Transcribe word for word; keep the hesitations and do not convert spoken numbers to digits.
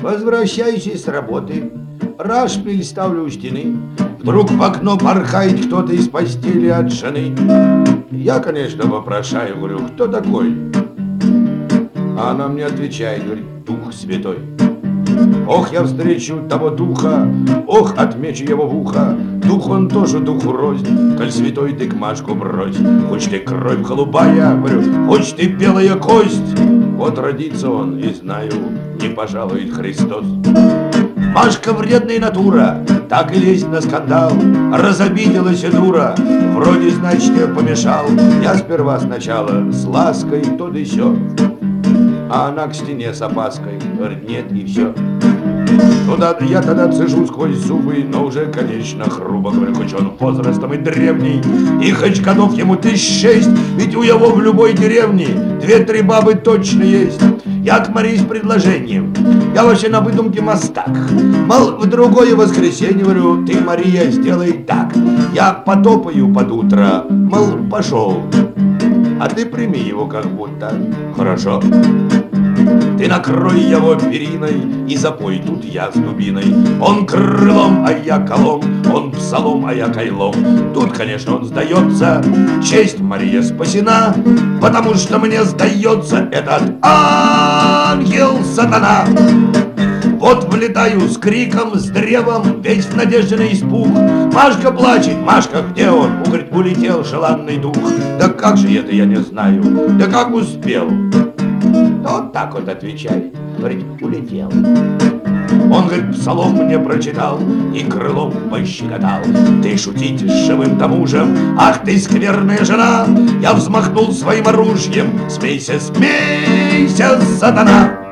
Возвращающий с работы, рашпиль ставлю у стены. Вдруг в окно порхает кто-то из постели от жены. Я, конечно, вопрошаю, говорю, кто такой? А она мне отвечает, говорит, Дух Святой. Ох, я встречу того духа, ох, отмечу его в ухо. Дух он тоже духу рознь, коль святой ты к Машку брось. Хоть ты кровь голубая, говорю, хоть ты белая кость. Вот родится он, и знаю, не пожалует Христос. Машка вредная натура, так и лезть на скандал. Разобиделась и дура, вроде, значит, я помешал. Я сперва сначала с лаской то да сё, а она к стене с опаской, говорит, нет, и все. Туда я тогда цежу сквозь зубы, но уже, конечно, грубо говорю, хоть он возрастом и древний, и хоть годов ему тысяч шесть, ведь у его в любой деревне две-три бабы точно есть. Я к Марии с предложением, я вообще на выдумке мастак. Мол, в другое воскресенье, говорю, ты, Мария, сделай так. Я потопаю под утро, мол, пошел, а ты прими его как будто. Хорошо. Ты накрой его периной и запой, тут я с дубиной. Он крылом, а я колом, он псалом, а я кайлом. Тут, конечно, он сдается, честь Мария спасена, потому что мне сдается этот ангел сатана. Вот влетаю с криком, с древом, весь в надежде на испуг. Машка плачет, Машка, где он? Он говорит, улетел желанный дух. Да как же это, я не знаю, да как успел? Вот так вот отвечает, говорит, улетел. Он, говорит, псалом мне прочитал и крылом пощекотал. Ты шутить с живым-то мужем, ах ты скверная жена. Я взмахнул своим оружием, смейся, смейся, сатана.